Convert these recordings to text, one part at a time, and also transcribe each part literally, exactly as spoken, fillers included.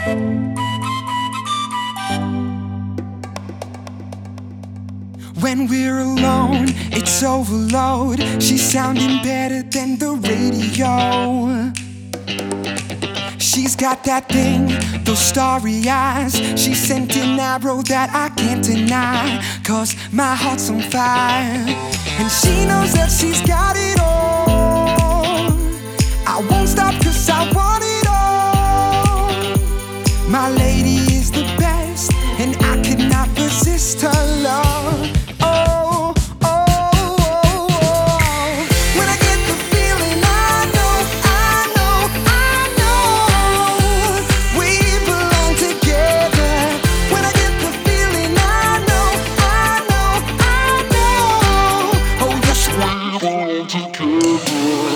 When we're alone, it's overload. She's sounding better than the radio. She's got that thing, those starry eyes. She's sent an arrow that I can't deny, 'cause my heart's on fire. And she knows that she's got it all. I won't stop 'cause I want it all. My lady is the best, and I could not resist her love. Oh, oh, oh, oh. When I get the feeling, I know, I know, I know we belong together. When I get the feeling, I know, I know, I know. Oh yes, we belong together.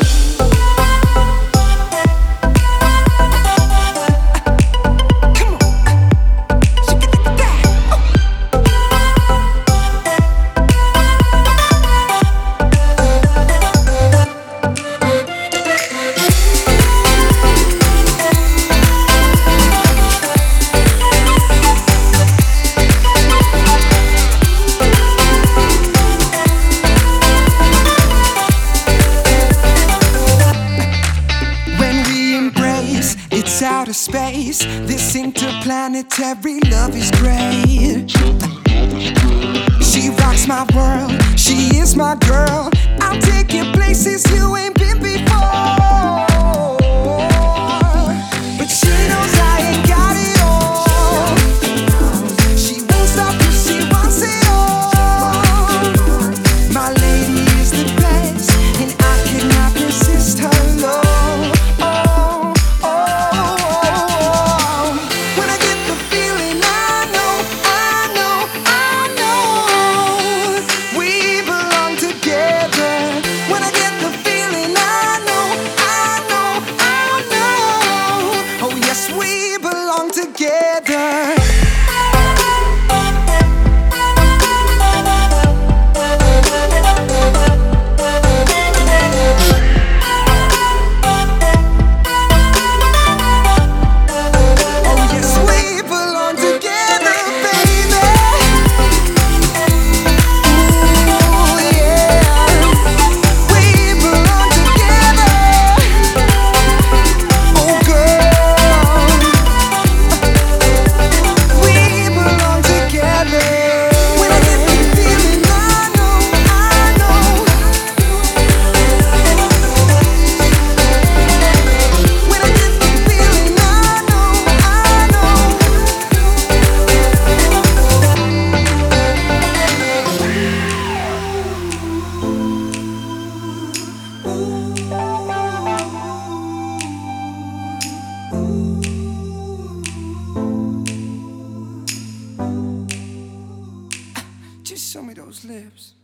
It's outer space. This interplanetary love is great. She rocks my world. She is my girl. I'll take you places you ain't been before. But she knows I ain't got it all. She won't stop 'cause she wants it all. My lady is the best, and I cannot resist her love. Together. Just show me those lips.